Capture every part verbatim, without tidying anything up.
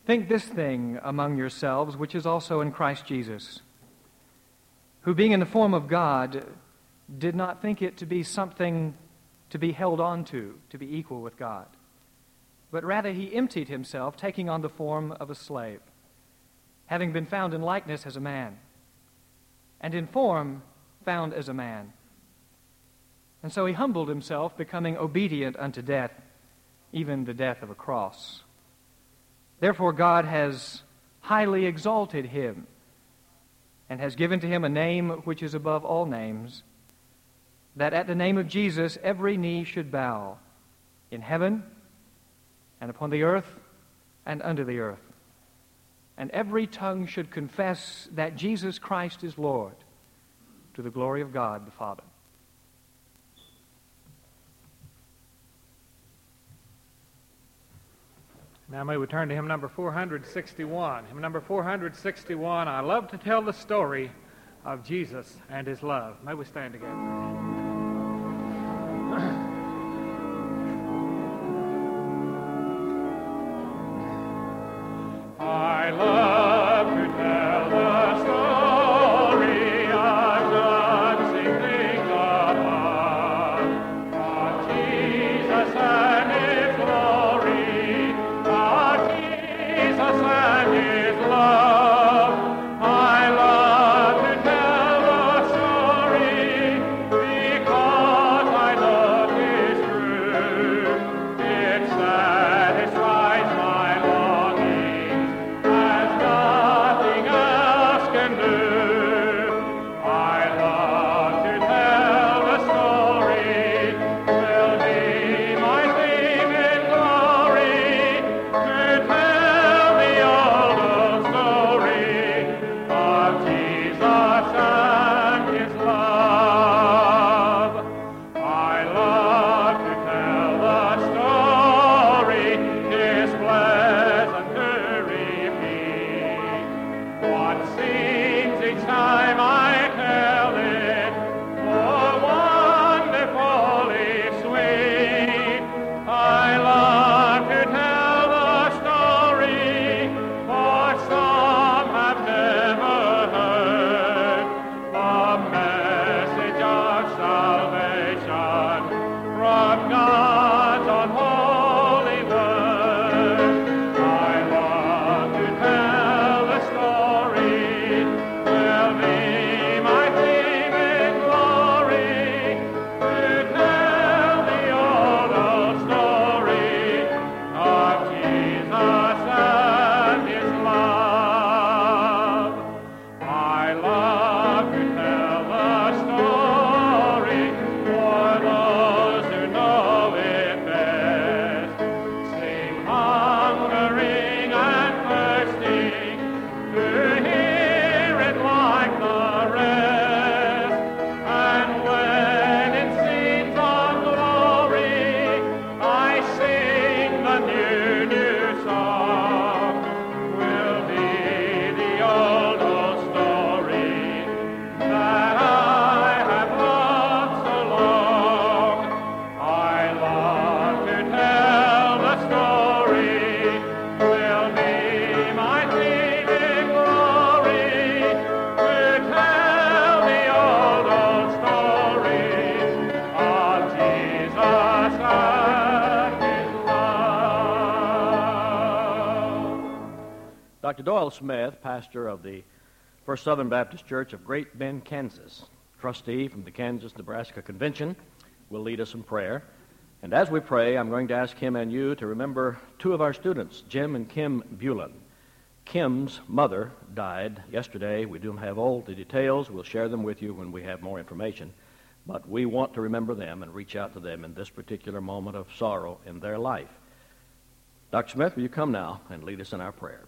Think this thing among yourselves, which is also in Christ Jesus, who being in the form of God, did not think it to be something to be held on to, to be equal with God. But rather he emptied himself, taking on the form of a slave, having been found in likeness as a man, and in form found as a man. And so he humbled himself, becoming obedient unto death, even the death of a cross. Therefore God has highly exalted him, and has given to him a name which is above all names, that at the name of Jesus every knee should bow, in heaven, and upon the earth, and under the earth, and every tongue should confess that Jesus Christ is Lord, to the glory of God the Father. Now may we turn to hymn number four sixty-one. Hymn number four sixty-one, I love to tell the story of Jesus and his love. May we stand together. I love to tell the story of dancing things above, of Jesus and his glory, of Jesus and his love. I love to tell the story because I know it is true. It satisfies my longing as nothing else can do. I love to tell the story, will be my theme in glory, to tell the old, old story of Jesus and his love. I love to tell the story, 'tis pleasant to repeat what seems each time I tell it oh wonderfully sweet. I love to tell the story, for some have never heard the message of salvation from God's unholy word. I love to tell the story, will be my theme in glory, to tell the old, old story of Jesus and his love. I love to tell the story for those who know it best, seem hungering and thirsting to hear it like the rest. And when in scenes of glory I sing the new, new song, will be the old, old story that I have loved so long. I love to tell the story, will be my theme in glory, to tell the old, old story of Jesus and his love. Doctor Doyle Smith, pastor of the First Southern Baptist Church of Great Bend, Kansas, trustee from the Kansas-Nebraska Convention, will lead us in prayer. And as we pray, I'm going to ask him and you to remember two of our students, Jim and Kim Bulin. Kim's mother died yesterday. We don't have all the details. We'll share them with you when we have more information. But we want to remember them and reach out to them in this particular moment of sorrow in their life. Doctor Smith, will you come now and lead us in our prayer?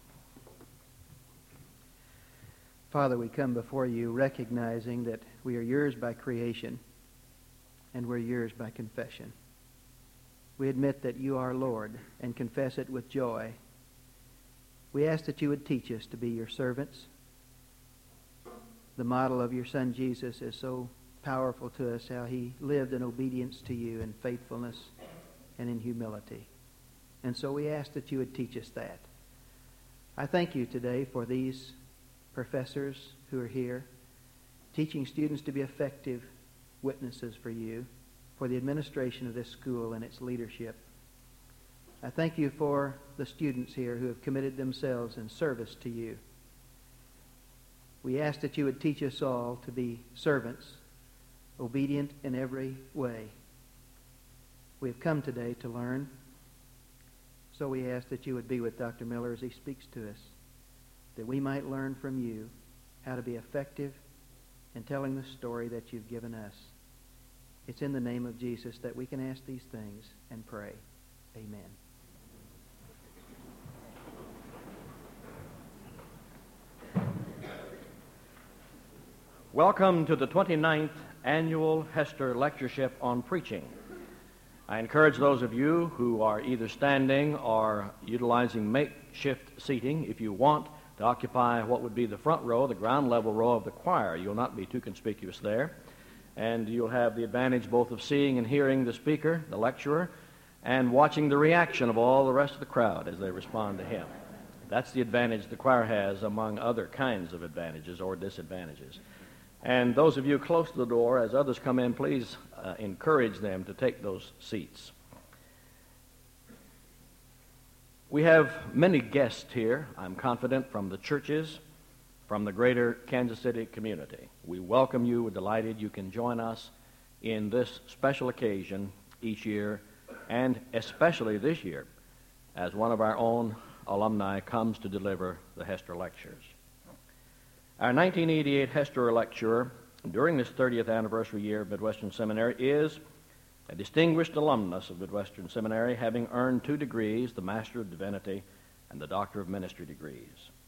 Father, we come before you recognizing that we are yours by creation and we're yours by confession. We admit that you are Lord and confess it with joy. We ask that you would teach us to be your servants. The model of your Son Jesus is so powerful to us, how he lived in obedience to you in faithfulness and in humility. And so we ask that you would teach us that. I thank you today for these professors who are here, teaching students to be effective witnesses for you, for the administration of this school and its leadership. I thank you for the students here who have committed themselves in service to you. We ask that you would teach us all to be servants, obedient in every way. We have come today to learn, so we ask that you would be with Doctor Miller as he speaks to us, that we might learn from you how to be effective in telling the story that you've given us. It's in the name of Jesus that we can ask these things and pray. Amen. Welcome to the twenty-ninth Annual Hester Lectureship on Preaching. I encourage those of you who are either standing or utilizing makeshift seating, if you want, to occupy what would be the front row, the ground level row of the choir. You'll not be too conspicuous there, and you'll have the advantage both of seeing and hearing the speaker, the lecturer, and watching the reaction of all the rest of the crowd as they respond to him. That's the advantage the choir has among other kinds of advantages or disadvantages. And those of you close to the door, as others come in, please uh, encourage them to take those seats. We have many guests here, I'm confident, from the churches, from the greater Kansas City community. We welcome you. We're delighted you can join us in this special occasion each year, and especially this year, as one of our own alumni comes to deliver the Hester Lectures. Our nineteen eighty-eight Hester lecturer during this thirtieth anniversary year of Midwestern Seminary is a distinguished alumnus of Midwestern Seminary, having earned two degrees, the Master of Divinity and the Doctor of Ministry degrees.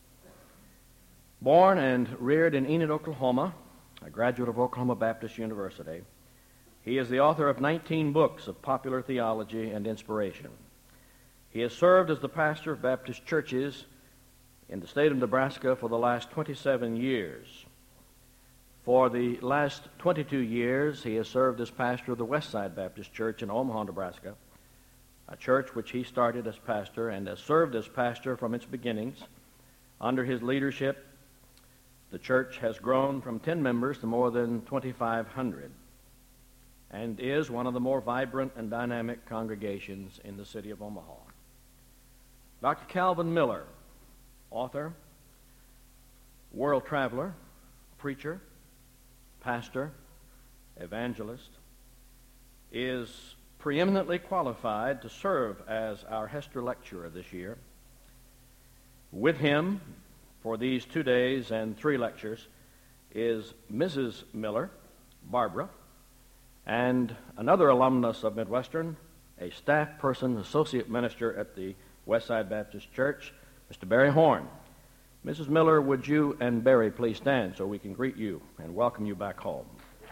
Born and reared in Enid, Oklahoma, a graduate of Oklahoma Baptist University, he is the author of nineteen books of popular theology and inspiration. He has served as the pastor of Baptist churches in the state of Nebraska for the last twenty-seven years. For the last twenty-two years, he has served as pastor of the Westside Baptist Church in Omaha, Nebraska, a church which he started as pastor and has served as pastor from its beginnings. Under his leadership, the church has grown from ten members to more than twenty-five hundred and is one of the more vibrant and dynamic congregations in the city of Omaha. Doctor Calvin Miller, author, world traveler, preacher, pastor, evangelist, is preeminently qualified to serve as our Hester lecturer this year. With him for these two days and three lectures is Missus Miller, Barbara, and another alumnus of Midwestern, a staff person, associate minister at the Westside Baptist Church, Mister Barry Horn. Missus Miller, would you and Barry please stand so we can greet you and welcome you back home?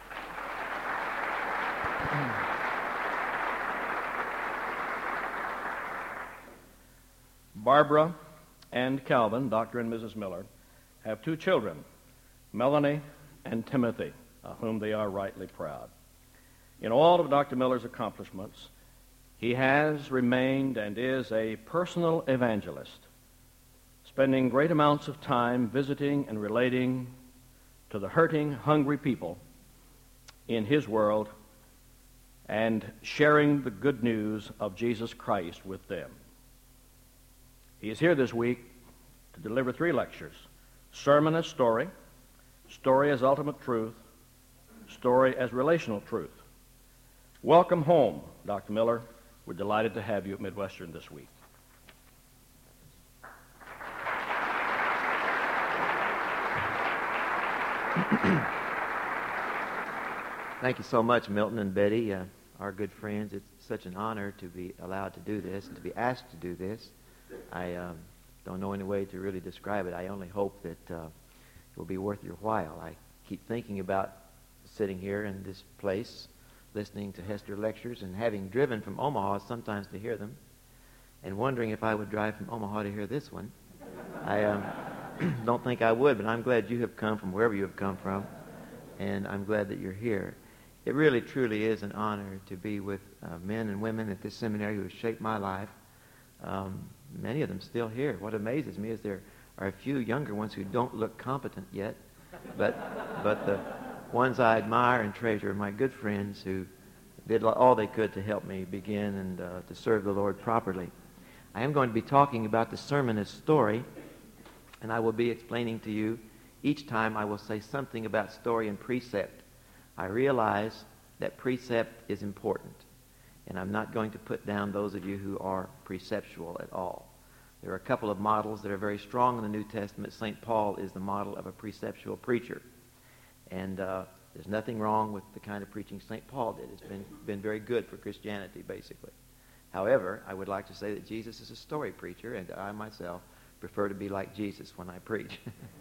Barbara and Calvin, Doctor and Missus Miller, have two children, Melanie and Timothy, of whom they are rightly proud. In all of Doctor Miller's accomplishments, he has remained and is a personal evangelist, spending great amounts of time visiting and relating to the hurting, hungry people in his world and sharing the good news of Jesus Christ with them. He is here this week to deliver three lectures: Sermon as Story, Story as Ultimate Truth, Story as Relational Truth. Welcome home, Doctor Miller. We're delighted to have you at Midwestern this week. Thank you so much, Milton and Betty, uh, our good friends. It's such an honor to be allowed to do this and to be asked to do this. I um, don't know any way to really describe it. I only hope that uh, it will be worth your while. I keep thinking about sitting here in this place, listening to Hester lectures, and having driven from Omaha sometimes to hear them, and wondering if I would drive from Omaha to hear this one. I um, don't think I would, but I'm glad you have come from wherever you have come from, and I'm glad that you're here. It really, truly is an honor to be with uh, men and women at this seminary who have shaped my life. Um, many of them still here. What amazes me is there are a few younger ones who don't look competent yet, but but the ones I admire and treasure are my good friends who did all they could to help me begin and uh, to serve the Lord properly. I am going to be talking about the sermon as story, and I will be explaining to you each time I will say something about story and precept. I realize that precept is important, and I'm not going to put down those of you who are preceptual at all. There are a couple of models that are very strong in the New Testament. Saint Paul is the model of a preceptual preacher, and uh, there's nothing wrong with the kind of preaching Saint Paul did. It's been, been very good for Christianity, basically. However, I would like to say that Jesus is a story preacher, and I myself prefer to be like Jesus when I preach.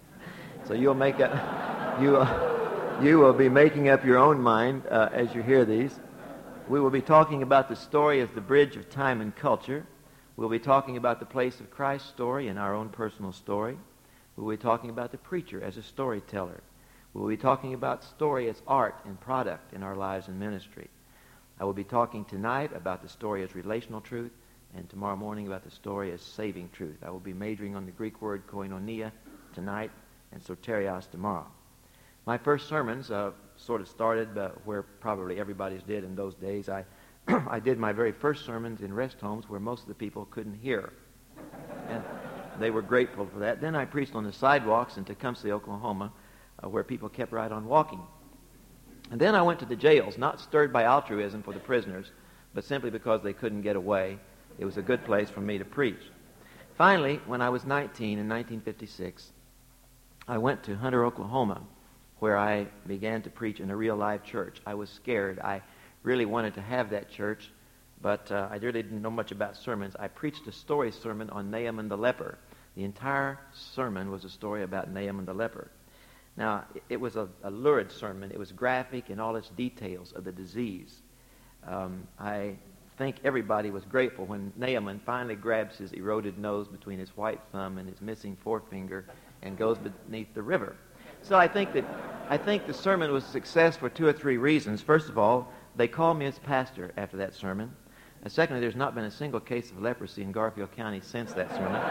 So you'll make a, you, uh, you will be making up your own mind uh, as you hear these. We will be talking about the story as the bridge of time and culture. We'll be talking about the place of Christ's story in our own personal story. We'll be talking about the preacher as a storyteller. We'll be talking about story as art and product in our lives and ministry. I will be talking tonight about the story as relational truth, and tomorrow morning about the story as saving truth. I will be majoring on the Greek word koinonia tonight and soterios tomorrow. My first sermons uh, sort of started uh, where probably everybody's did in those days. I, I did my very first sermons in rest homes where most of the people couldn't hear. And they were grateful for that. Then I preached on the sidewalks in Tecumseh, Oklahoma, uh, where people kept right on walking. And then I went to the jails, not stirred by altruism for the prisoners, but simply because they couldn't get away. It was a good place for me to preach. Finally, when I was nineteen in nineteen fifty-six, I went to Hunter, Oklahoma, where I began to preach in a real-life church. I was scared. I really wanted to have that church, but uh, I really didn't know much about sermons. I preached a story sermon on Naaman the leper. The entire sermon was a story about Naaman the leper. Now, it was a, a lurid sermon. It was graphic in all its details of the disease. Um, I think everybody was grateful when Naaman finally grabs his eroded nose between his white thumb and his missing forefinger and goes beneath the river. So I think that I think the sermon was a success for two or three reasons. First of all, they called me as pastor after that sermon. And secondly, there's not been a single case of leprosy in Garfield County since that sermon.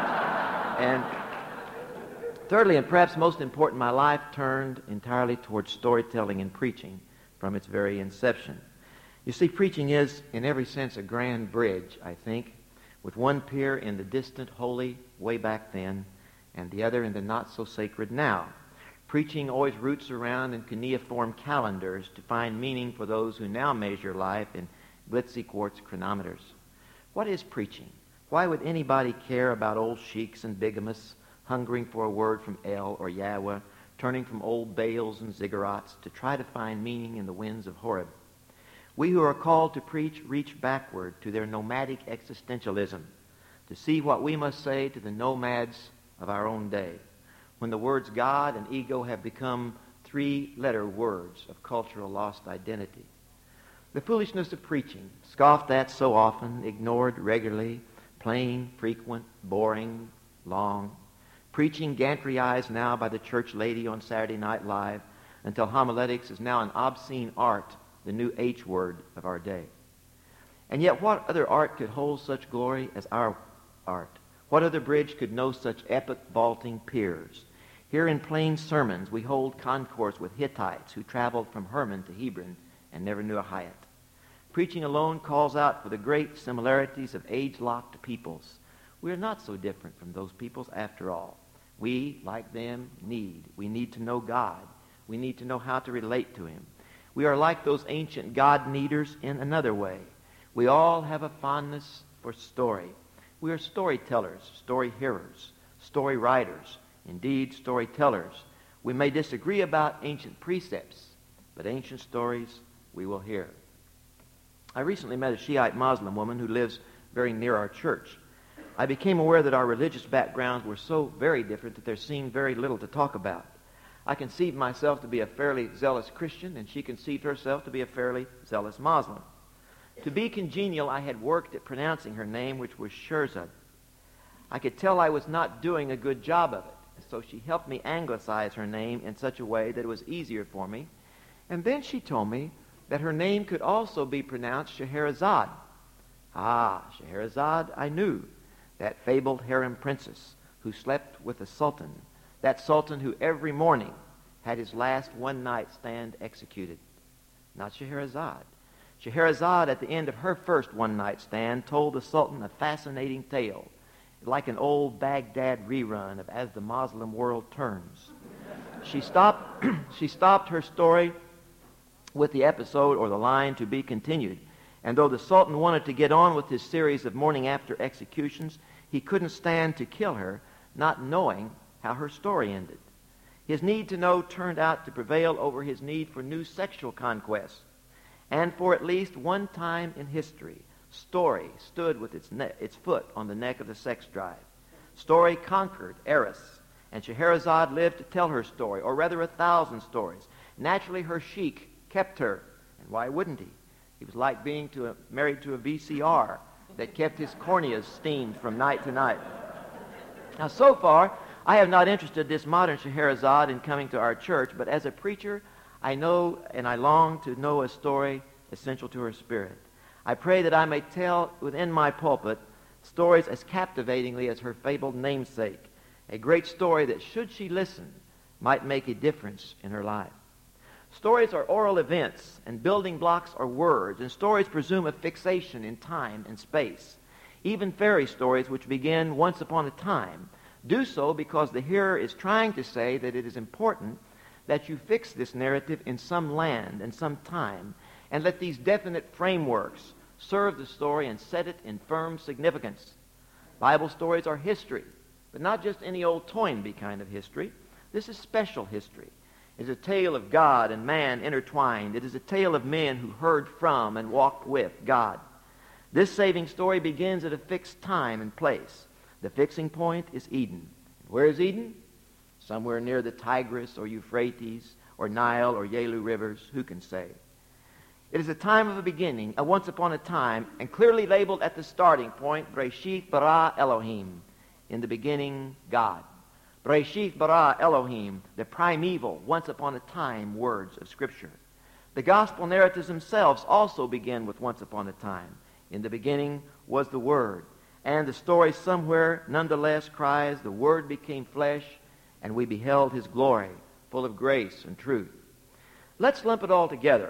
And thirdly, and perhaps most important, my life turned entirely towards storytelling and preaching from its very inception. You see, preaching is, in every sense, a grand bridge, I think, with one pier in the distant holy way back then and the other in the not-so-sacred now. Preaching always roots around in cuneiform calendars to find meaning for those who now measure life in glitzy quartz chronometers. What is preaching? Why would anybody care about old sheiks and bigamists hungering for a word from El or Yahweh, turning from old Baals and ziggurats to try to find meaning in the winds of Horeb? We who are called to preach reach backward to their nomadic existentialism to see what we must say to the nomads of our own day, when the words God and ego have become three-letter words of cultural lost identity. The foolishness of preaching, scoffed at so often, ignored regularly, plain, frequent, boring, long. Preaching gantryized now by the church lady on Saturday Night Live until homiletics is now an obscene art, the new H word of our day. And yet what other art could hold such glory as our art? What other bridge could know such epic vaulting piers? Here in plain sermons we hold concourse with Hittites who traveled from Hermon to Hebron and never knew a Hittite. Preaching alone calls out for the great similarities of age-locked peoples. We are not so different from those peoples after all. We, like them, need. We need to know God. We need to know how to relate to Him. We are like those ancient God-needers in another way. We all have a fondness for story. We are storytellers, story hearers, story writers, indeed storytellers. We may disagree about ancient precepts, but ancient stories we will hear. I recently met a Shiite Muslim woman who lives very near our church. I became aware that our religious backgrounds were so very different that there seemed very little to talk about. I conceived myself to be a fairly zealous Christian, and she conceived herself to be a fairly zealous Muslim. To be congenial, I had worked at pronouncing her name, which was Sherzad. I could tell I was not doing a good job of it, so she helped me anglicize her name in such a way that it was easier for me. And then she told me that her name could also be pronounced Scheherazade. Ah, Scheherazade I knew, that fabled harem princess who slept with the sultan, that sultan who every morning had his last one-night stand executed. Not Scheherazade. Scheherazade, at the end of her first one-night stand, told the sultan a fascinating tale, like an old Baghdad rerun of As the Muslim World Turns. She stopped, she stopped her story with the episode or the line to be continued. And though the sultan wanted to get on with his series of morning-after executions, he couldn't stand to kill her, not knowing how her story ended. His need to know turned out to prevail over his need for new sexual conquest. And for at least one time in history, story stood with its, ne- its foot on the neck of the sex drive. Story conquered Eros, and Scheherazade lived to tell her story, or rather a thousand stories. Naturally, her sheik kept her, and why wouldn't he? He was like being to a, married to a V C R that kept his corneas steamed from night to night. Now, so far, I have not interested this modern Scheherazade in coming to our church, but as a preacher, I know and I long to know a story essential to her spirit. I pray that I may tell within my pulpit stories as captivatingly as her fabled namesake, a great story that, should she listen, might make a difference in her life. Stories are oral events, and building blocks are words, and stories presume a fixation in time and space. Even fairy stories, which begin once upon a time, do so because the hearer is trying to say that it is important that you fix this narrative in some land and some time, and let these definite frameworks serve the story and set it in firm significance. Bible stories are history, but not just any old Toynbee kind of history. This is special history. It is a tale of God and man intertwined. It is a tale of men who heard from and walked with God. This saving story begins at a fixed time and place. The fixing point is Eden. Where is Eden? Somewhere near the Tigris or Euphrates or Nile or Yalu rivers. Who can say? It is a time of a beginning, a once upon a time, and clearly labeled at the starting point, Breshith bara Elohim, in the beginning, God. Breshith bara Elohim, the primeval, once upon a time words of Scripture. The gospel narratives themselves also begin with once upon a time. In the beginning was the Word. And the story somewhere nonetheless cries, the Word became flesh, and we beheld His glory, full of grace and truth. Let's lump it all together.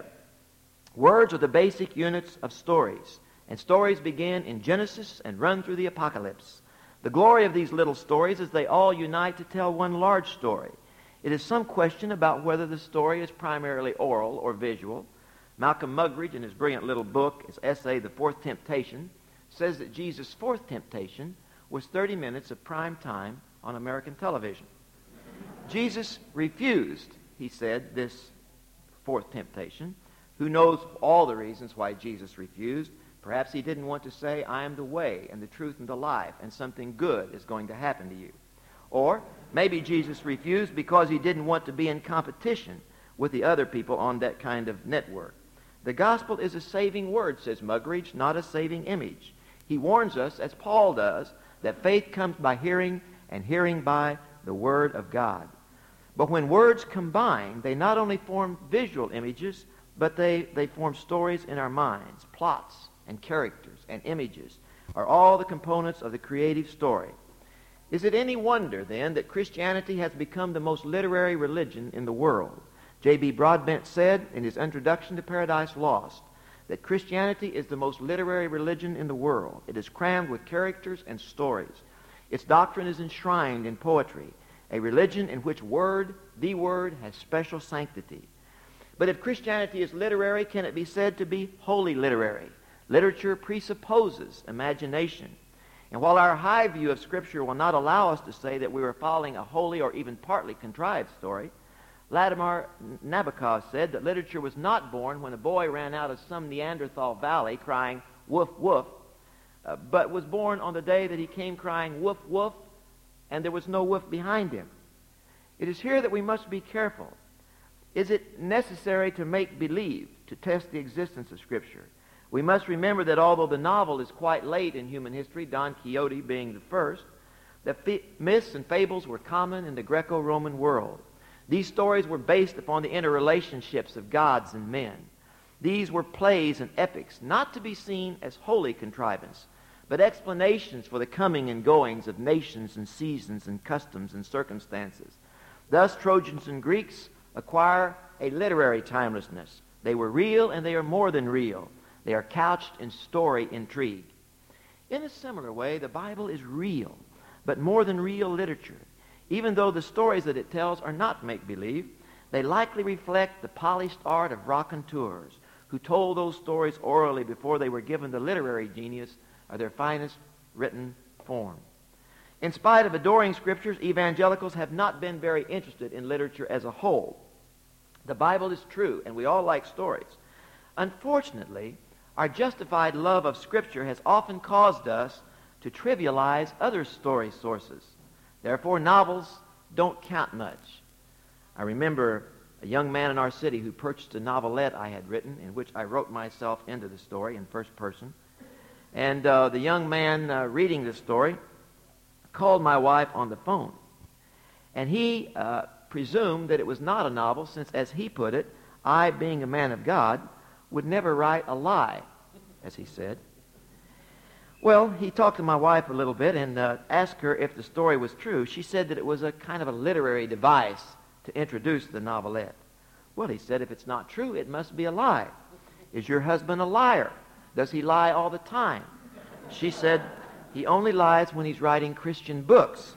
Words are the basic units of stories, and stories begin in Genesis and run through the Apocalypse. The glory of these little stories is they all unite to tell one large story. It is some question about whether the story is primarily oral or visual. Malcolm Muggeridge, in his brilliant little book, his essay, The Fourth Temptation, says that Jesus' fourth temptation was thirty minutes of prime time on American television. Jesus refused, he said, this fourth temptation. Who knows all the reasons why Jesus refused? Perhaps he didn't want to say, I am the way and the truth and the life, and something good is going to happen to you. Or maybe Jesus refused because he didn't want to be in competition with the other people on that kind of network. The gospel is a saving word, says Muggeridge, not a saving image. He warns us, as Paul does, that faith comes by hearing, and hearing by the Word of God. But when words combine, they not only form visual images, but they, they form stories in our minds. Plots and characters and images are all the components of the creative story. Is it any wonder, then, that Christianity has become the most literary religion in the world? J B Broadbent said in his introduction to Paradise Lost that Christianity is the most literary religion in the world. It is crammed with characters and stories. Its doctrine is enshrined in poetry, a religion in which word, the word, has special sanctity. But if Christianity is literary, can it be said to be wholly literary? Literature presupposes imagination. And while our high view of Scripture will not allow us to say that we are following a wholly or even partly contrived story, Vladimir Nabokov said that literature was not born when a boy ran out of some Neanderthal valley crying, woof, woof, uh, but was born on the day that he came crying, woof, woof, and there was no woof behind him. It is here that we must be careful. Is it necessary to make believe, to test the existence of Scripture? We must remember that although the novel is quite late in human history, Don Quixote being the first, that f- myths and fables were common in the Greco-Roman world. These stories were based upon the interrelationships of gods and men. These were plays and epics, not to be seen as holy contrivance, but explanations for the coming and goings of nations and seasons and customs and circumstances. Thus, Trojans and Greeks acquire a literary timelessness. They were real, and they are more than real. They are couched in story intrigue. In a similar way, the Bible is real, but more than real literature. Even though the stories that it tells are not make-believe, they likely reflect the polished art of raconteurs who told those stories orally before they were given the literary genius of their finest written form. In spite of adoring Scriptures, evangelicals have not been very interested in literature as a whole. The Bible is true, and we all like stories. Unfortunately, our justified love of Scripture has often caused us to trivialize other story sources. Therefore, novels don't count much. I remember a young man in our city who purchased a novelette I had written, in which I wrote myself into the story in first person. And uh, the young man uh, reading the story called my wife on the phone. And he uh, presumed that it was not a novel, since, as he put it, I, being a man of God, would never write a lie, as he said. Well, he talked to my wife a little bit and uh, asked her if the story was true. She said that it was a kind of a literary device to introduce the novelette. Well, he said, if it's not true, it must be a lie. Is your husband a liar? Does he lie all the time? She said, he only lies when he's writing Christian books.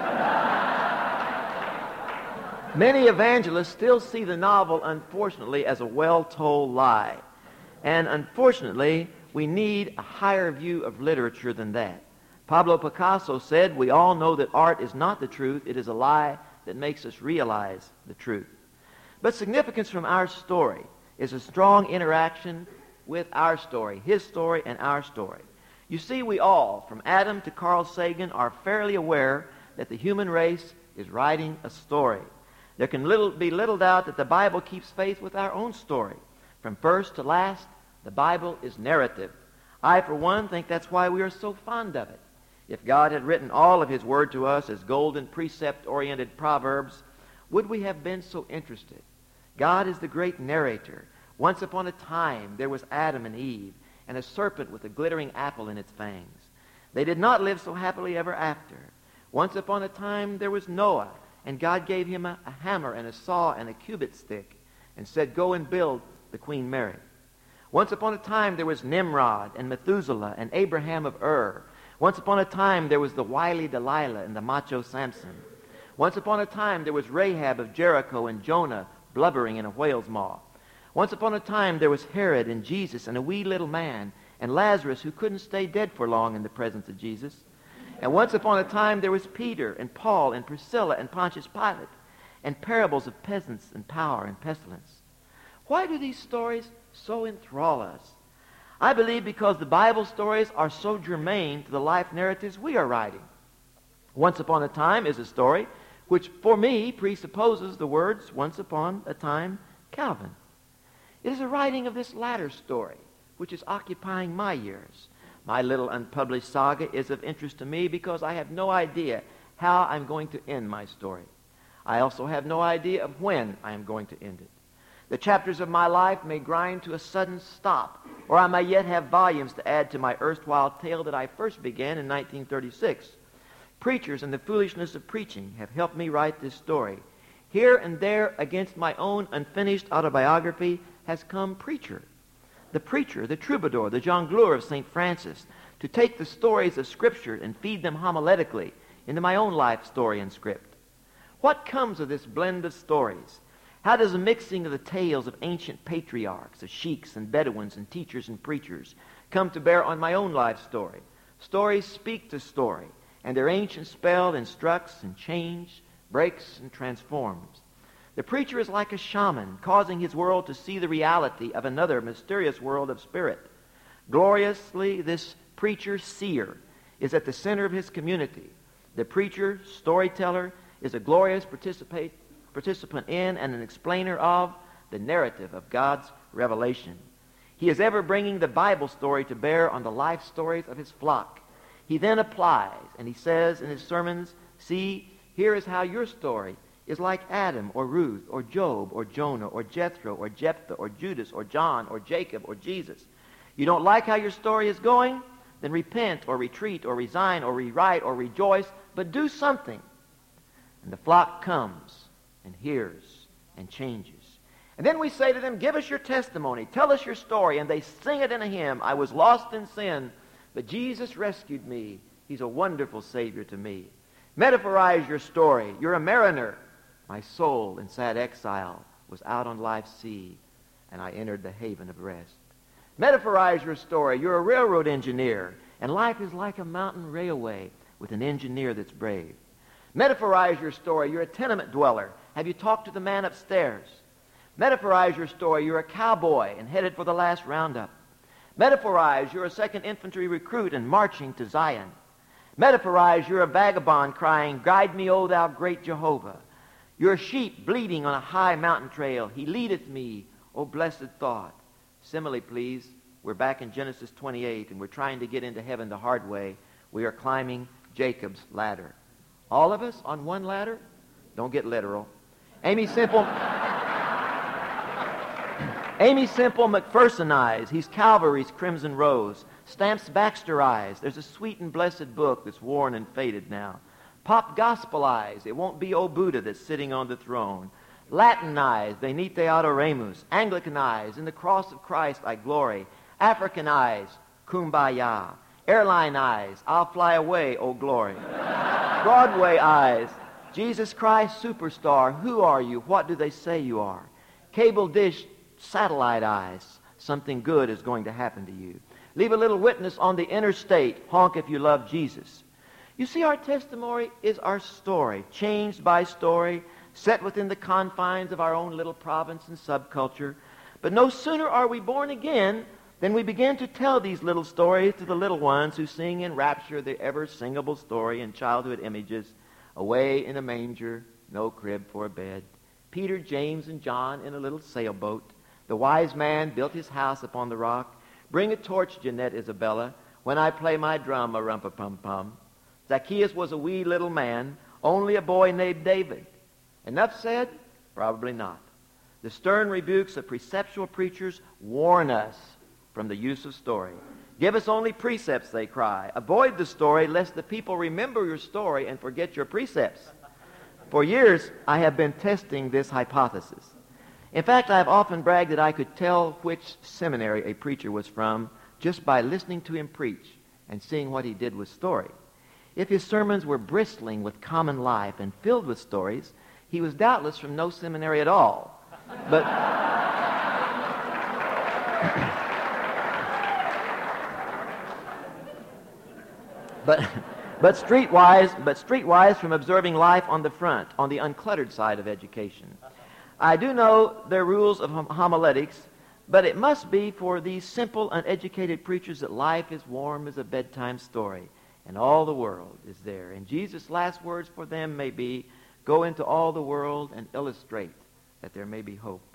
Many evangelists still see the novel, unfortunately, as a well-told lie. And unfortunately, we need a higher view of literature than that. Pablo Picasso said, we all know that art is not the truth, it is a lie that makes us realize the truth. But significance from our story is a strong interaction with our story, his story and our story. You see, we all, from Adam to Carl Sagan, are fairly aware that the human race is writing a story. There can little, be little doubt that the Bible keeps faith with our own story. From first to last, the Bible is narrative. I, for one, think that's why we are so fond of it. If God had written all of His Word to us as golden, precept-oriented proverbs, would we have been so interested? God is the great narrator. Once upon a time, there was Adam and Eve, and a serpent with a glittering apple in its fangs. They did not live so happily ever after. Once upon a time, there was Noah, and God gave him a, a hammer and a saw and a cubit stick, and said, go and build the Queen Mary. Once upon a time, there was Nimrod and Methuselah and Abraham of Ur. Once upon a time, there was the wily Delilah and the macho Samson. Once upon a time, there was Rahab of Jericho and Jonah blubbering in a whale's maw. Once upon a time, there was Herod and Jesus and a wee little man and Lazarus who couldn't stay dead for long in the presence of Jesus. And once upon a time, there was Peter and Paul and Priscilla and Pontius Pilate and parables of peasants and power and pestilence. Why do these stories so enthrall us? I believe because the Bible stories are so germane to the life narratives we are writing. Once upon a time is a story which, for me, presupposes the words, once upon a time, Calvin. It is a writing of this latter story, which is occupying my years. My little unpublished saga is of interest to me because I have no idea how I'm going to end my story. I also have no idea of when I am going to end it. The chapters of my life may grind to a sudden stop, or I may yet have volumes to add to my erstwhile tale that I first began in nineteen thirty-six. Preachers and the foolishness of preaching have helped me write this story. Here and there, against my own unfinished autobiography, has come preacher. The preacher, the troubadour, the jongleur of Saint Francis, to take the stories of Scripture and feed them homiletically into my own life story and script. What comes of this blend of stories? How does the mixing of the tales of ancient patriarchs, of sheiks and Bedouins and teachers and preachers, come to bear on my own life story? Stories speak to story, and their ancient spell instructs and changes, breaks and transforms. The preacher is like a shaman, causing his world to see the reality of another mysterious world of spirit. Gloriously, this preacher, seer, is at the center of his community. The preacher, storyteller, is a glorious participate, participant in and an explainer of the narrative of God's revelation. He is ever bringing the Bible story to bear on the life stories of his flock. He then applies, and he says in his sermons, see, here is how your story is like Adam or Ruth or Job or Jonah or Jethro or Jephthah or Judas or John or Jacob or Jesus. You don't like how your story is going? then repent or retreat or resign or rewrite or rejoice, but do something. And the flock comes and hears and changes. And then we say to them, give us your testimony, tell us your story. And they sing it in a hymn. I was lost in sin, but Jesus rescued me. He's a wonderful Savior to me. Metaphorize your story. You're a mariner. My soul in sad exile was out on life's sea, and I entered the haven of rest. Metaphorize your story. You're a railroad engineer, and life is like a mountain railway with an engineer that's brave. Metaphorize your story. You're a tenement dweller. Have you talked to the man upstairs? Metaphorize your story. You're a cowboy and headed for the last roundup. Metaphorize. You're a second infantry recruit and marching to Zion. Metaphorize. You're a vagabond crying, guide me, O thou great Jehovah. You're a sheep bleeding on a high mountain trail. He leadeth me, O blessed thought. Simile, please. We're back in Genesis twenty-eight, and we're trying to get into heaven the hard way. We are climbing Jacob's ladder. All of us on one ladder? Don't get literal. Amy Simple... Amy Simple McPhersonized. He's Calvary's crimson rose. Stamps Baxterized. There's a sweet and blessed book that's worn and faded now. Pop Gospelized. It won't be old Buddha that's sitting on the throne. Latinized. Venite adoremus. Anglicanized. In the cross of Christ I glory. Africanized. Kumbaya. Airline eyes. I'll fly away, oh glory. Broadway eyes. Jesus Christ superstar. Who are you? What do they say you are? Cable dish. Satellite eyes. Something good is going to happen to you. Leave a little witness on the interstate. Honk if you love Jesus. You see, our testimony is our story, changed by story, set within the confines of our own little province and subculture. But no sooner are we born again than we begin to tell these little stories to the little ones who sing in rapture the ever-singable story in childhood images. Away in a manger, no crib for a bed. Peter, James, and John in a little sailboat. The wise man built his house upon the rock. Bring a torch, Jeanette Isabella, when I play my drum, a rumpa-pum-pum. Zacchaeus was a wee little man, only a boy named David. Enough said? Probably not. The stern rebukes of preceptual preachers warn us from the use of story. Give us only precepts, they cry. Avoid the story, lest the people remember your story and forget your precepts. For years, I have been testing this hypothesis. In fact, I have often bragged that I could tell which seminary a preacher was from just by listening to him preach and seeing what he did with story. If his sermons were bristling with common life and filled with stories, he was doubtless from no seminary at all. But, but, but streetwise, but streetwise from observing life on the front, on the uncluttered side of education. I do know there are rules of hom- homiletics, but it must be for these simple, uneducated preachers that life is warm as a bedtime story, and all the world is there. And Jesus' last words for them may be, go into all the world and illustrate that there may be hope.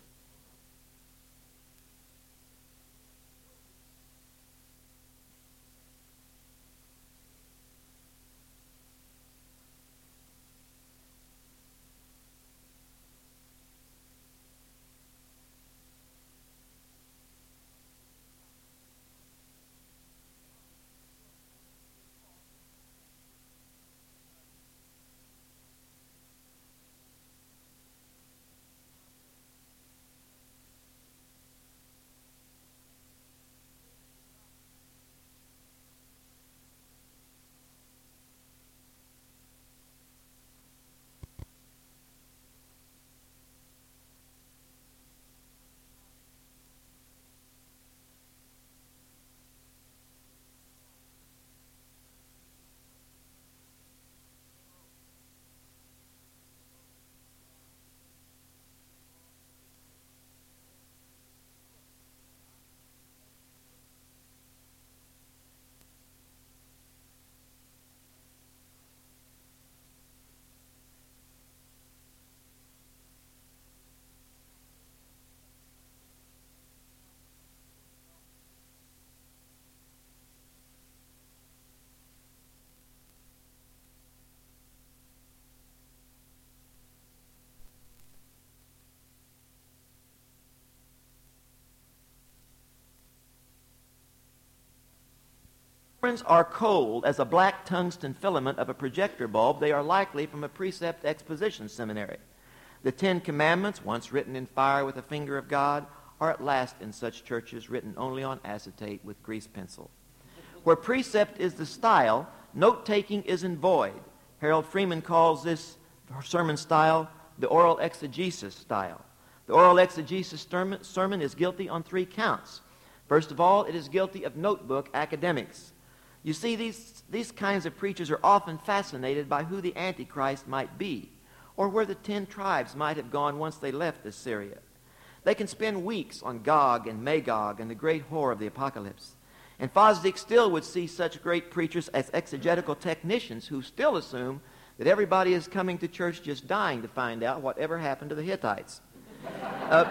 sermons are cold as a black tungsten filament of a projector bulb, they are likely from a precept exposition seminary. The Ten Commandments, once written in fire with the finger of God, are at last in such churches written only on acetate with grease pencil. Where precept is the style, note-taking is in void. Harold Freeman calls this sermon style the oral exegesis style. The oral exegesis sermon is guilty on three counts. First of all, it is guilty of notebook academics. You see, these, these kinds of preachers are often fascinated by who the Antichrist might be, or where the ten tribes might have gone once they left Assyria. They can spend weeks on Gog and Magog and the great whore of the apocalypse. And Fosdick still would see such great preachers as exegetical technicians who still assume that everybody is coming to church just dying to find out whatever happened to the Hittites. Uh,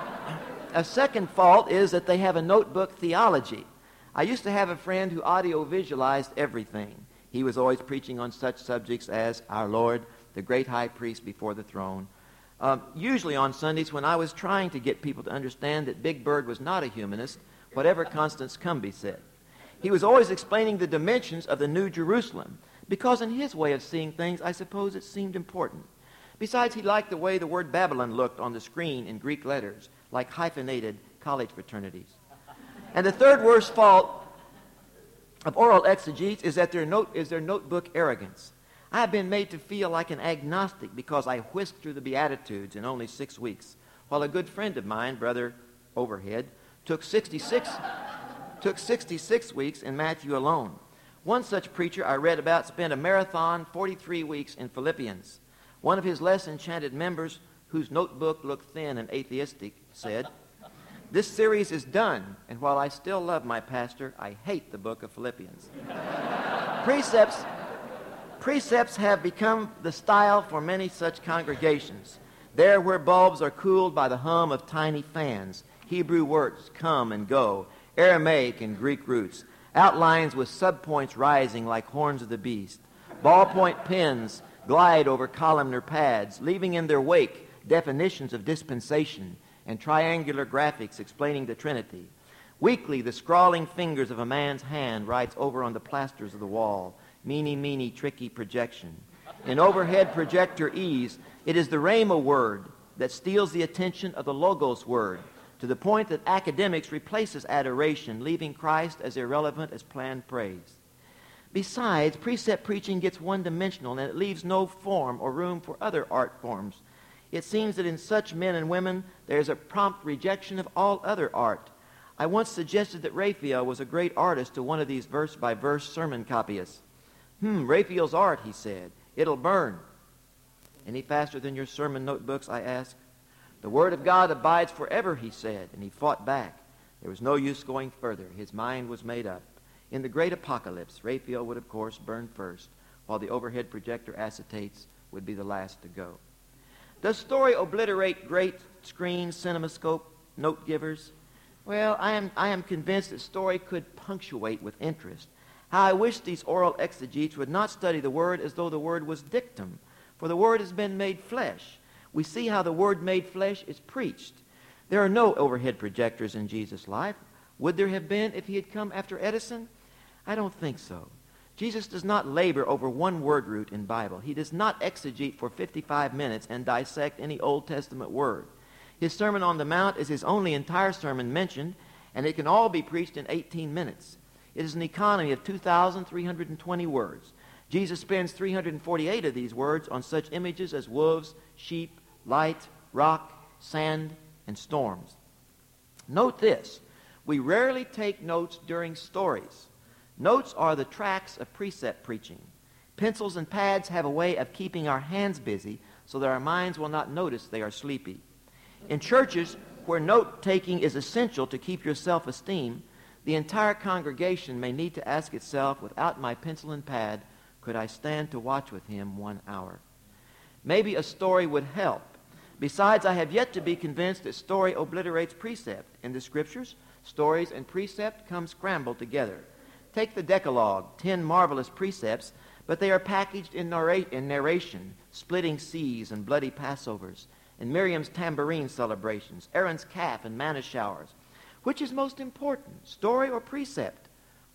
a second fault is that they have a notebook theology. I used to have a friend who audio-visualized everything. He was always preaching on such subjects as our Lord, the great high priest before the throne. Um, usually on Sundays when I was trying to get people to understand that Big Bird was not a humanist, whatever Constance Cumby said. He was always explaining the dimensions of the New Jerusalem, because in his way of seeing things, I suppose it seemed important. Besides, he liked the way the word Babylon looked on the screen in Greek letters, like hyphenated college fraternities. And the third worst fault of oral exegetes is that their note is their notebook arrogance. I have been made to feel like an agnostic because I whisked through the Beatitudes in only six weeks, while a good friend of mine, Brother Overhead, took sixty-six, took sixty-six weeks in Matthew alone. One such preacher I read about spent a marathon forty-three weeks in Philippians. One of his less enchanted members, whose notebook looked thin and atheistic, said, "This series is done, and while I still love my pastor, I hate the book of Philippians." Precepts Precepts have become the style for many such congregations. There where bulbs are cooled by the hum of tiny fans, Hebrew words come and go, Aramaic and Greek roots, outlines with subpoints rising like horns of the beast. Ballpoint pens glide over columnar pads, leaving in their wake definitions of dispensation and triangular graphics explaining the Trinity. Weekly, the scrawling fingers of a man's hand writes over on the plasters of the wall, meeny, meeny, tricky projection. In overhead projector ease, it is the Rhema word that steals the attention of the Logos word, to the point that academics replaces adoration, leaving Christ as irrelevant as planned praise. Besides, precept preaching gets one-dimensional, and it leaves no form or room for other art forms. It seems that in such men and women, there is a prompt rejection of all other art. I once suggested that Raphael was a great artist to one of these verse-by-verse sermon copyists. Hmm, Raphael's art, he said. It'll burn. Any faster than your sermon notebooks, I asked. The Word of God abides forever, he said, and he fought back. There was no use going further. His mind was made up. In the great apocalypse, Raphael would, of course, burn first, while the overhead projector acetates would be the last to go. Does story obliterate great screen cinemascope note givers? Well, I am, I am convinced that story could punctuate with interest. How I wish these oral exegetes would not study the Word as though the Word was dictum, for the Word has been made flesh. We see how the Word made flesh is preached. There are no overhead projectors in Jesus' life. Would there have been if he had come after Edison? I don't think so. Jesus does not labor over one word root in Bible. He does not exegete for fifty-five minutes and dissect any Old Testament word. His Sermon on the Mount is his only entire sermon mentioned, and it can all be preached in eighteen minutes. It is an economy of two thousand three hundred twenty words. Jesus spends three hundred forty-eight of these words on such images as wolves, sheep, light, rock, sand, and storms. Note this. We rarely take notes during stories. Notes are the tracks of precept preaching. Pencils and pads have a way of keeping our hands busy so that our minds will not notice they are sleepy. In churches where note-taking is essential to keep your self-esteem, the entire congregation may need to ask itself, without my pencil and pad, could I stand to watch with him one hour? Maybe a story would help. Besides, I have yet to be convinced that story obliterates precept. In the Scriptures, stories and precept come scrambled together. Take the Decalogue, ten marvelous precepts, but they are packaged in, narrate, in narration, splitting seas and bloody Passovers, and Miriam's tambourine celebrations, Aaron's calf and manna showers. Which is most important, story or precept?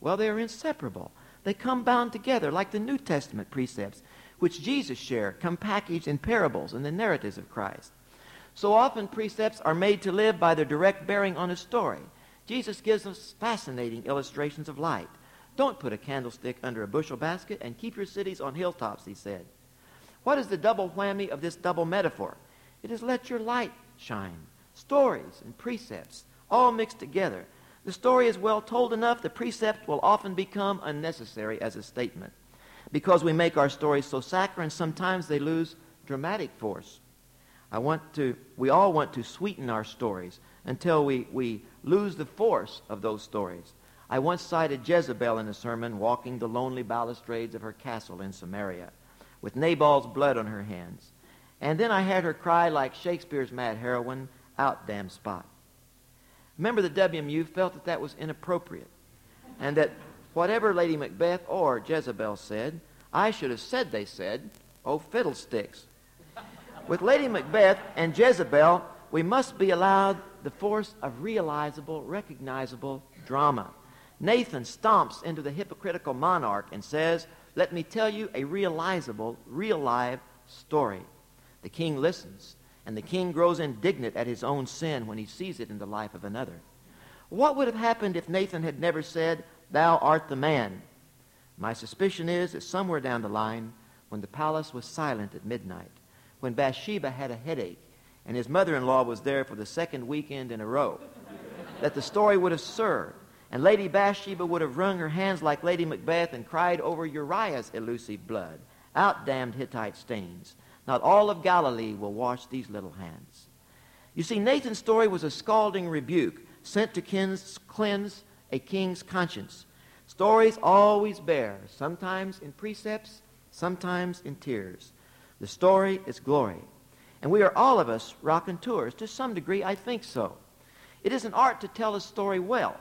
Well, they are inseparable. They come bound together like the New Testament precepts, which Jesus shared, come packaged in parables and the narratives of Christ. So often precepts are made to live by their direct bearing on a story. Jesus gives us fascinating illustrations of light. Don't put a candlestick under a bushel basket and keep your cities on hilltops, he said. What is the double whammy of this double metaphor? It is let your light shine. Stories and precepts all mixed together. The story is well told enough, the precept will often become unnecessary as a statement. Because we make our stories so saccharine, sometimes they lose dramatic force. I want to, we all want to sweeten our stories until we, we lose the force of those stories. I once cited Jezebel in a sermon walking the lonely balustrades of her castle in Samaria with Nabal's blood on her hands. And then I had her cry like Shakespeare's mad heroine, "Out, damn spot." Remember, the W M U felt that that was inappropriate, and that whatever Lady Macbeth or Jezebel said, I should have said they said, "Oh, fiddlesticks." With Lady Macbeth and Jezebel, we must be allowed the force of realizable, recognizable drama. Nathan stomps into the hypocritical monarch and says, "Let me tell you a realizable, real live story." The king listens, and the king grows indignant at his own sin when he sees it in the life of another. What would have happened if Nathan had never said, "Thou art the man"? My suspicion is that somewhere down the line, when the palace was silent at midnight, when Bathsheba had a headache, and his mother-in-law was there for the second weekend in a row, that the story would have served, and Lady Bathsheba would have wrung her hands like Lady Macbeth and cried over Uriah's elusive blood, "Out, damned Hittite stains. Not all of Galilee will wash these little hands." You see, Nathan's story was a scalding rebuke sent to cleanse, cleanse a king's conscience. Stories always bear, sometimes in precepts, sometimes in tears. The story is glory. And we are all of us raconteurs. To some degree, I think so. It is an art to tell a story well,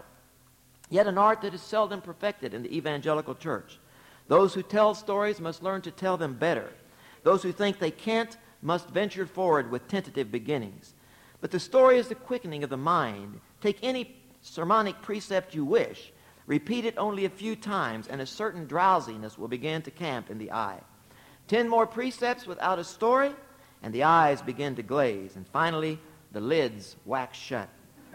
yet an art that is seldom perfected in the evangelical church. Those who tell stories must learn to tell them better. Those who think they can't must venture forward with tentative beginnings. But the story is the quickening of the mind. Take any sermonic precept you wish, repeat it only a few times, and a certain drowsiness will begin to camp in the eye. Ten more precepts without a story, and the eyes begin to glaze, and finally the lids wax shut.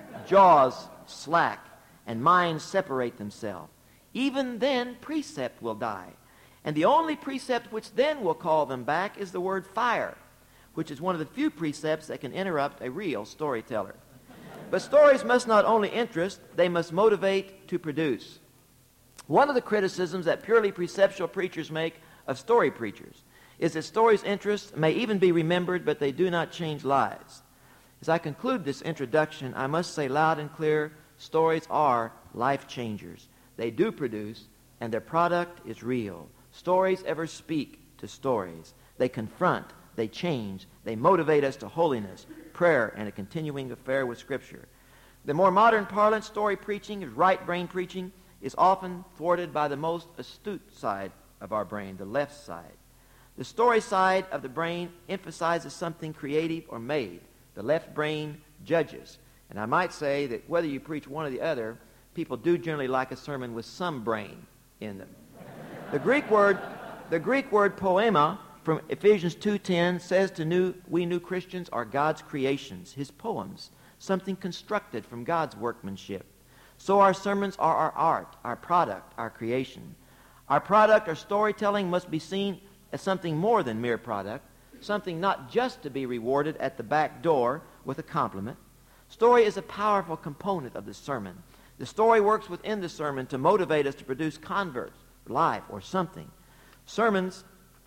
Jaws slack, and minds separate themselves. Even then, precept will die. And the only precept which then will call them back is the word fire, which is one of the few precepts that can interrupt a real storyteller. But stories must not only interest, they must motivate to produce. One of the criticisms that purely preceptual preachers make of story preachers is that stories' interests may even be remembered, but they do not change lives. As I conclude this introduction, I must say loud and clear, stories are life changers. They do produce, and their product is real. Stories ever speak to stories. They confront, they change, they motivate us to holiness, prayer, and a continuing affair with Scripture. The more modern parlance, story preaching, right-brain preaching, is often thwarted by the most astute side of our brain, the left side. The story side of the brain emphasizes something creative or made. The left brain judges. And I might say that whether you preach one or the other, people do generally like a sermon with some brain in them. The Greek word, the Greek word poema from Ephesians two ten says to new, we new Christians are God's creations, His poems, something constructed from God's workmanship. So our sermons are our art, our product, our creation. Our product, our storytelling, must be seen as something more than mere product, something not just to be rewarded at the back door with a compliment. Story is a powerful component of the sermon. The story works within the sermon to motivate us to produce converts, life, or something. Sermons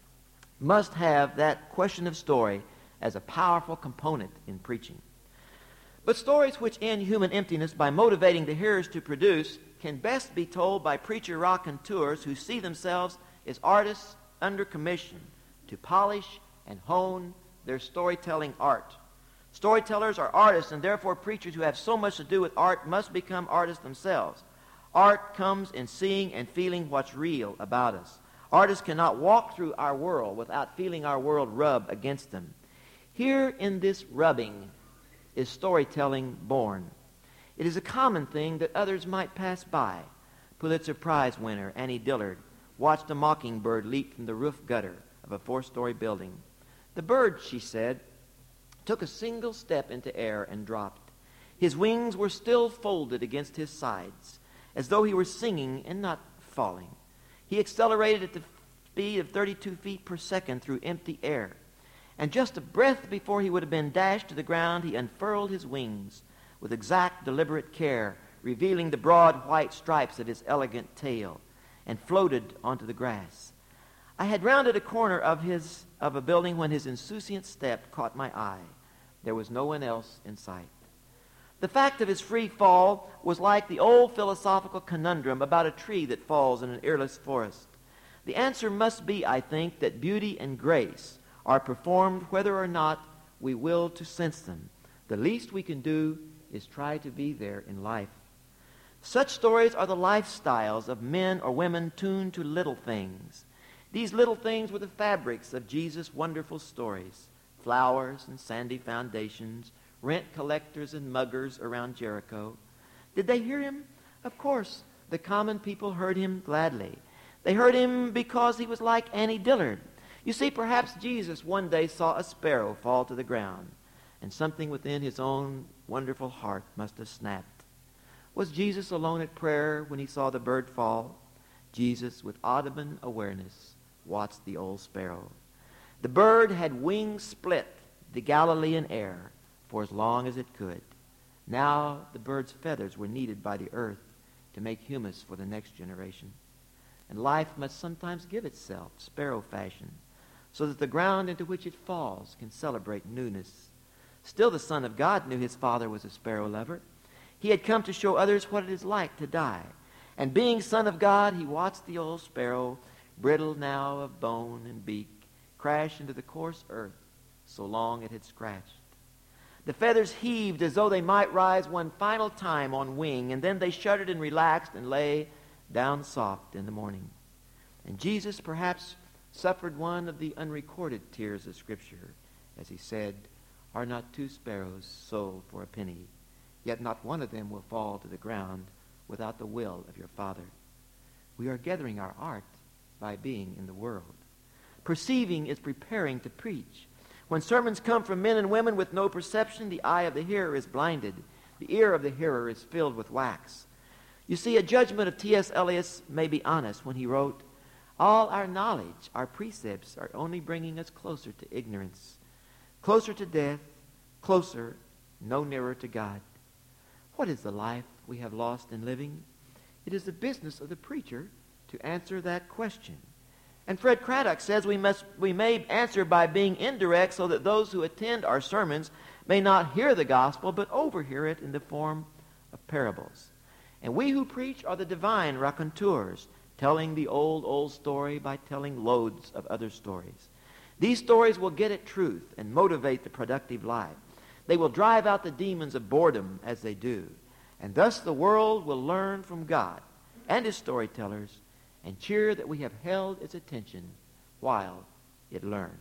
must have that question of story as a powerful component in preaching. But stories which end human emptiness by motivating the hearers to produce can best be told by preacher raconteurs who see themselves as artists under commission to polish and hone their storytelling art. Storytellers are artists, and therefore preachers who have so much to do with art must become artists themselves. Art comes in seeing and feeling what's real about us. Artists cannot walk through our world without feeling our world rub against them. Here in this rubbing is storytelling born. It is a common thing that others might pass by, Pulitzer Prize winner Annie Dillard watched a mockingbird leap from the roof gutter of a four-story building. The bird, she said, took a single step into air and dropped. His wings were still folded against his sides, as though he were singing and not falling. He accelerated at the speed of thirty-two feet per second through empty air. And just a breath before he would have been dashed to the ground, he unfurled his wings with exact, deliberate care, revealing the broad white stripes of his elegant tail, and floated onto the grass. I had rounded a corner of his of a building when his insouciant step caught my eye. There was no one else in sight. The fact of his free fall was like the old philosophical conundrum about a tree that falls in an earless forest. The answer must be, I think, that beauty and grace are performed whether or not we will to sense them. The least we can do is try to be there in life. Such stories are the lifestyles of men or women tuned to little things. These little things were the fabrics of Jesus' wonderful stories. Flowers and sandy foundations, rent collectors and muggers around Jericho. Did they hear him? Of course, the common people heard him gladly. They heard him because he was like Annie Dillard. You see, perhaps Jesus one day saw a sparrow fall to the ground, and something within his own wonderful heart must have snapped. Was Jesus alone at prayer when he saw the bird fall? Jesus, with Audubon awareness, watched the old sparrow. The bird had wings split the Galilean air for as long as it could. Now the bird's feathers were needed by the earth to make humus for the next generation. And life must sometimes give itself, sparrow fashion, so that the ground into which it falls can celebrate newness. Still, the Son of God knew his Father was a sparrow lover. He had come to show others what it is like to die. And being Son of God, he watched the old sparrow, brittle now of bone and beak, crash into the coarse earth, so long it had scratched. The feathers heaved as though they might rise one final time on wing, and then they shuddered and relaxed and lay down soft in the morning. And Jesus perhaps suffered one of the unrecorded tears of Scripture as he said, "Are not two sparrows sold for a penny? Yet not one of them will fall to the ground without the will of your Father." We are gathering our art by being in the world. Perceiving is preparing to preach. When sermons come from men and women with no perception, the eye of the hearer is blinded. The ear of the hearer is filled with wax. You see, a judgment of T S Eliot may be honest when he wrote, "All our knowledge, our precepts, are only bringing us closer to ignorance, closer to death, closer, no nearer to God." What is the life we have lost in living? It is the business of the preacher to answer that question. And Fred Craddock says we must we may answer by being indirect so that those who attend our sermons may not hear the gospel but overhear it in the form of parables. And we who preach are the divine raconteurs, telling the old, old story by telling loads of other stories. These stories will get at truth and motivate the productive life. They will drive out the demons of boredom as they do. And thus the world will learn from God and his storytellers and cheer that we have held its attention while it learned.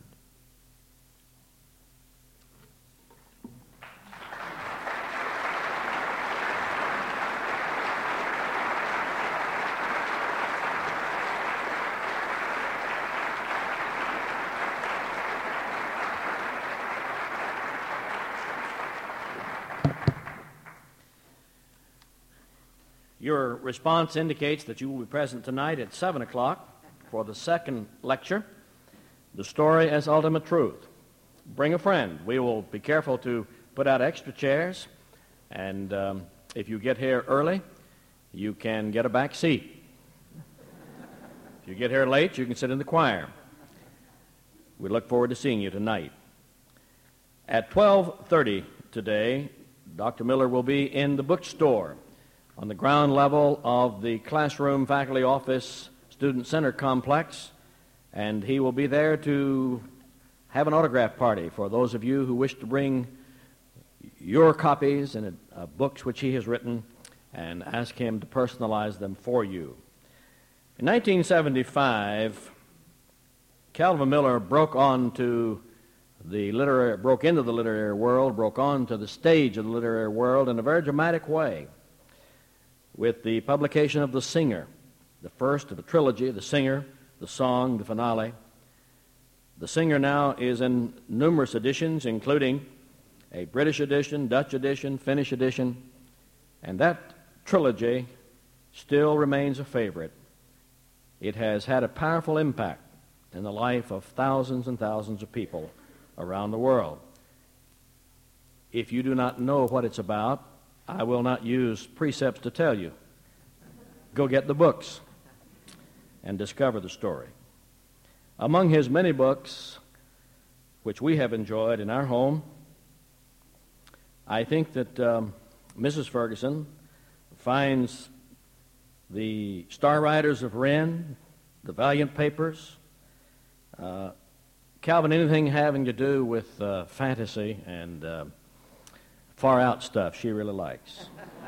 Your response indicates that you will be present tonight at seven o'clock for the second lecture, The Story as Ultimate Truth. Bring a friend. We will be careful to put out extra chairs, and um, if you get here early, you can get a back seat. If you get here late, you can sit in the choir. We look forward to seeing you tonight. At twelve thirty today, Doctor Miller will be in the bookstore on the ground level of the classroom, faculty office, student center complex, and he will be there to have an autograph party for those of you who wish to bring your copies and uh, books which he has written and ask him to personalize them for you. In nineteen seventy-five, Calvin Miller broke onto the literary, broke into the literary world, broke onto the stage of the literary world in a very dramatic way. with the publication of The Singer, the first of a trilogy, The Singer, The Song, the finale. The Singer now is in numerous editions, including a British edition, Dutch edition, Finnish edition, and that trilogy still remains a favorite. It has had a powerful impact in the life of thousands and thousands of people around the world. If you do not know what it's about, I will not use precepts to tell you. Go get the books and discover the story. Among his many books, which we have enjoyed in our home, I think that um, Missus Ferguson finds the Star Riders of Wren, the Valiant Papers, uh, Calvin, anything having to do with uh, fantasy and uh, far-out stuff she really likes.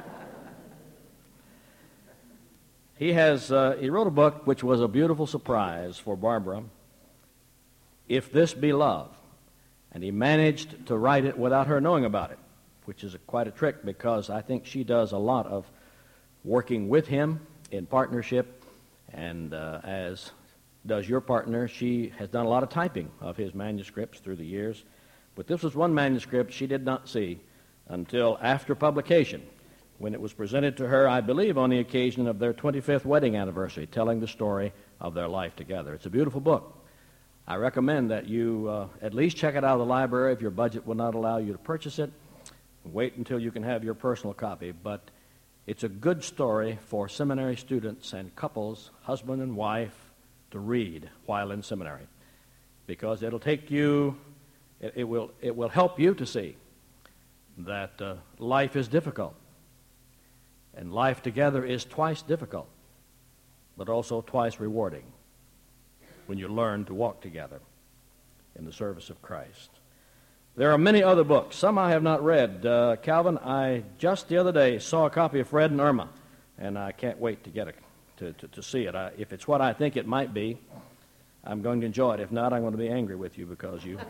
He has uh, he wrote a book which was a beautiful surprise for Barbara, If This Be Love, and he managed to write it without her knowing about it, which is a, quite a trick, because I think she does a lot of working with him in partnership, and uh, as does your partner, she has done a lot of typing of his manuscripts through the years, but this was one manuscript she did not see until after publication, when it was presented to her, I believe, on the occasion of their twenty-fifth wedding anniversary, telling the story of their life together. It's a beautiful book. I recommend that you uh, at least check it out of the library if your budget will not allow you to purchase it. Wait until you can have your personal copy, but it's a good story for seminary students and couples, husband and wife, to read while in seminary, because it'll take you, it, it will, it will help you to see that uh, life is difficult. And life together is twice difficult, but also twice rewarding when you learn to walk together in the service of Christ. There are many other books. Some I have not read. Uh, Calvin, I just the other day saw a copy of Fred and Irma, and I can't wait to get it, to, to, to see it. I, if it's what I think it might be, I'm going to enjoy it. If not, I'm going to be angry with you because you...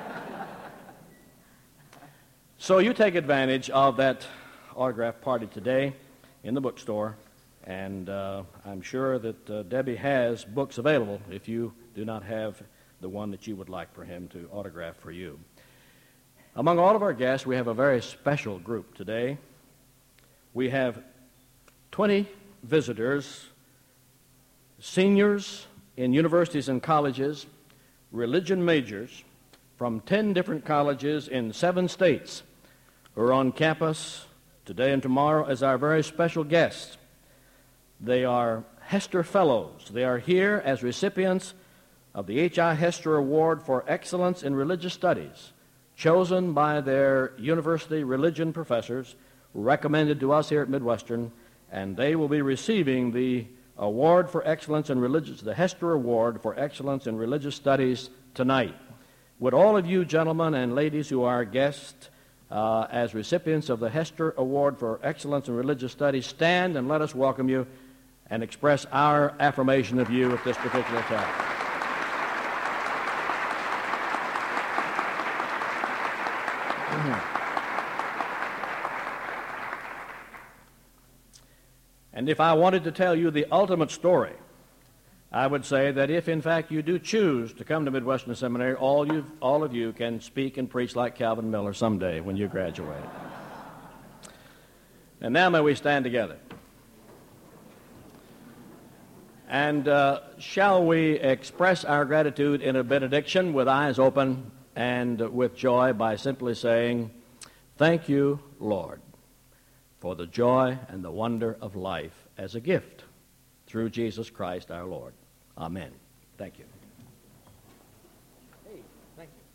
So you take advantage of that autograph party today in the bookstore, and uh, I'm sure that uh, Debbie has books available if you do not have the one that you would like for him to autograph for you. Among all of our guests, we have a very special group today. We have twenty visitors, seniors in universities and colleges, religion majors from ten different colleges in seven states who are on campus today and tomorrow as our very special guests. They are Hester Fellows. They are here as recipients of the H I. Hester Award for Excellence in Religious Studies, chosen by their university religion professors, recommended to us here at Midwestern, and they will be receiving the Award for Excellence in Religious, the Hester Award for Excellence in Religious Studies tonight. Would all of you gentlemen and ladies who are guests uh, as recipients of the Hester Award for Excellence in Religious Studies stand and let us welcome you and express our affirmation of you at this particular time. And if I wanted to tell you the ultimate story, I would say that if, in fact, you do choose to come to Midwestern Seminary, all, you, all of you can speak and preach like Calvin Miller someday when you graduate. And now may we stand together. And uh, shall we express our gratitude in a benediction with eyes open and with joy by simply saying, "Thank you, Lord, for the joy and the wonder of life as a gift through Jesus Christ our Lord. Amen." Thank you.